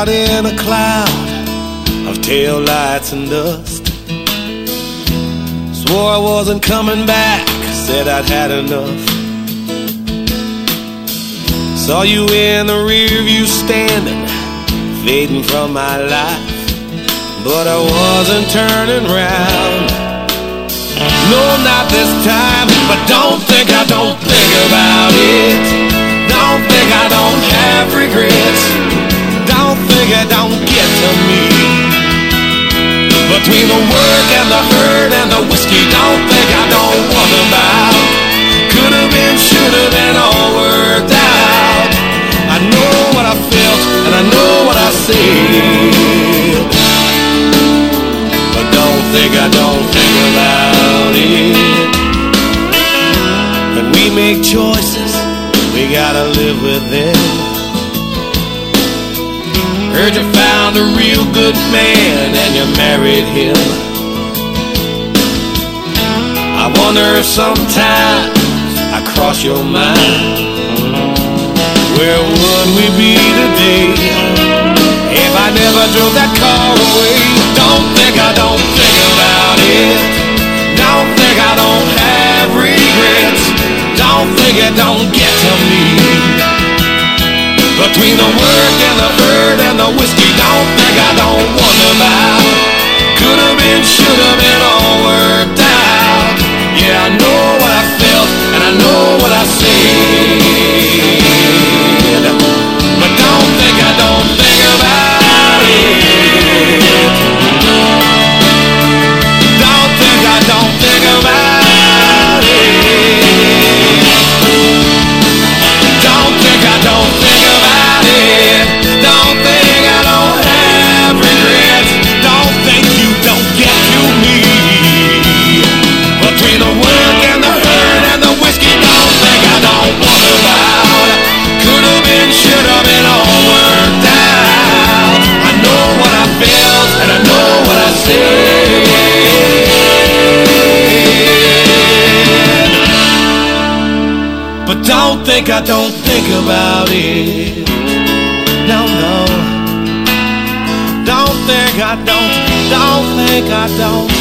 out in a cloud of taillights and dust. Swore I wasn't coming back, said I'd had enough. Saw you in the rear view standing, fading from my life, but I wasn't turning round. No, not this time, but don't think I don't think about it. Don't think I don't have regrets. Don't think I don't get to me. Between the work and the hurt and the whiskey, don't think I don't wonder about. Could have been, should have been, all worked out. I know what I felt and I know what I said, but don't think I don't think about it. When we make choices, we gotta live with them. Heard you found a real good man and you married him. I wonder if sometimes I cross your mind. Where would we be today if I never drove that car away? Don't think I don't think about it. Don't think I don't have regrets. Don't think it don't get to me. Between the work and the hurt and the whiskey, don't think I don't wonder about. Could have been, should have been, all worked out. Yeah, I know what I felt and I know what I said, but don't think I don't think about it. Don't think I don't think about it. Don't think I don't think about it. Don't think I don't have regrets. Don't think you don't get to me. Between the work and the hurt and the whiskey, don't think I don't wonder about. Could have been, should have been, all worked out. I know what I felt and I know what I said, but don't think I don't think about it. No, no. Don't think I don't think I don't